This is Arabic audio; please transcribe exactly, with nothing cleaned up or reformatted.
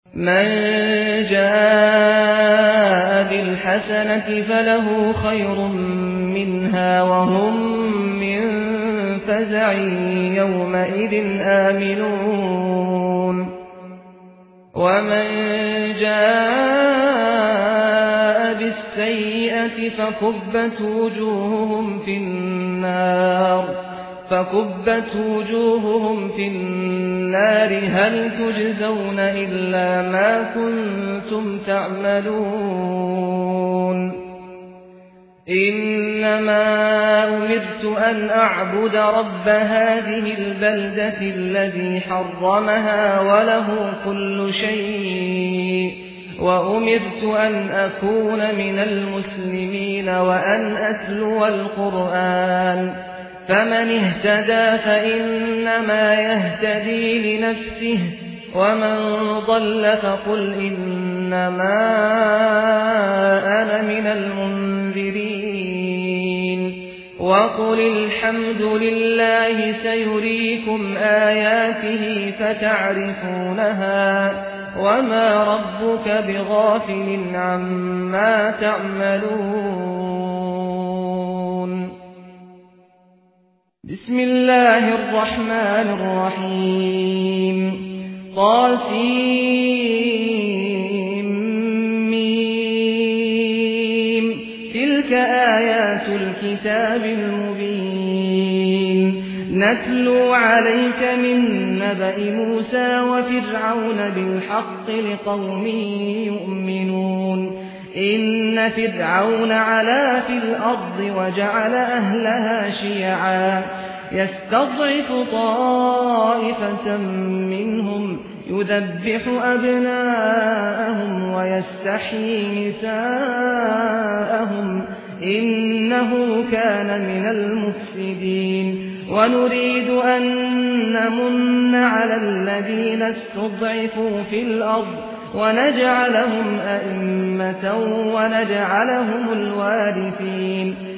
من جاء بالحسنة فله خير منها وهم من فزع يومئذ آمنون ومن جاء بالسيئة فكبت وجوههم في النار فكبت وجوههم في النار هل تجزون إلا ما كنتم تعملون إنما أمرت أن أعبد رب هذه البلدة الذي حرمها وله كل شيء وأمرت أن أكون من المسلمين وأن أتلو القرآن فمن اهتدى فإنما يهتدي لنفسه ومن ضل فقل إنما أنا من المنذرين وقل الحمد لله سيريكم آياته فتعرفونها وما ربك بغافل عما تعملون بسم الله الرحمن الرحيم طاسيم تلك آيات الكتاب المبين نتلو عليك من نبأ موسى وفرعون بالحق لقوم يؤمنون إن فرعون علا في الأرض وجعل أهلها شيعا يستضعف طائفة منهم يذبح أبناءهم ويستحيي نساءهم إنه كان من المفسدين ونريد أن نمن على الذين استضعفوا في الأرض ونجعلهم أئمة ونجعلهم الوارثين